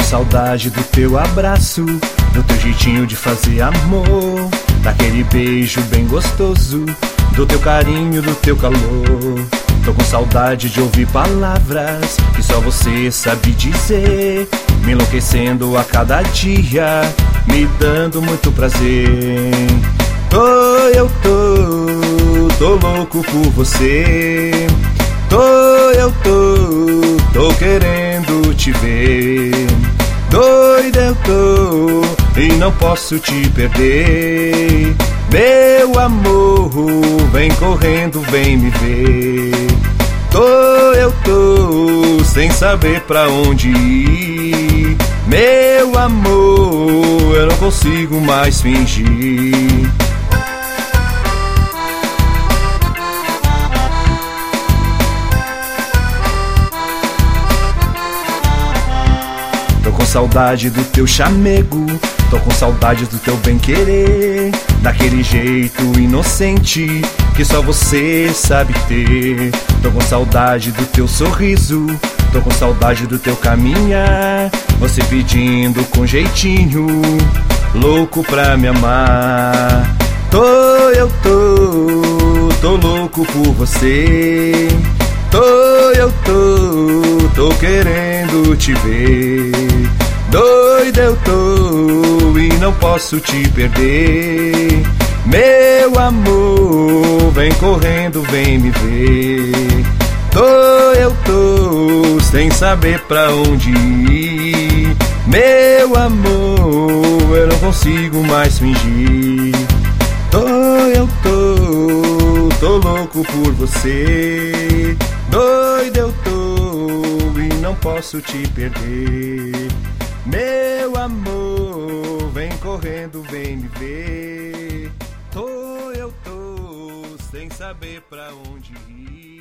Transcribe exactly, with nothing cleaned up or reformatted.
saudade do teu abraço, do teu jeitinho de fazer amor, daquele beijo bem gostoso, do teu carinho, do teu calor. Tô com saudade de ouvir palavras que só você sabe dizer, me enlouquecendo a cada dia, me dando muito prazer. Tô, eu tô, tô louco por você. Tô, eu tô, tô querendo te ver. Doido eu tô e não posso te perder. Meu amor, vem correndo, vem me ver. Tô, eu tô, sem saber pra onde ir. Meu amor, eu não consigo mais fingir. Tô com saudade do teu chamego, tô com saudade do teu bem-querer, daquele jeito inocente que só você sabe ter. Tô com saudade do teu sorriso, tô com saudade do teu caminhar, você pedindo com jeitinho, louco pra me amar. Tô, eu tô, tô louco por você. Tô, eu tô, tô querendo te ver. Doido eu tô e não posso te perder. Meu amor, vem correndo, vem me ver. Tô, eu tô, sem saber pra onde ir. Meu amor, eu não consigo mais fingir. Tô, eu tô, tô louco por você. Doido eu tô e não posso te perder. Meu amor, vem correndo, vem me ver. Tô, eu tô, sem saber pra onde ir.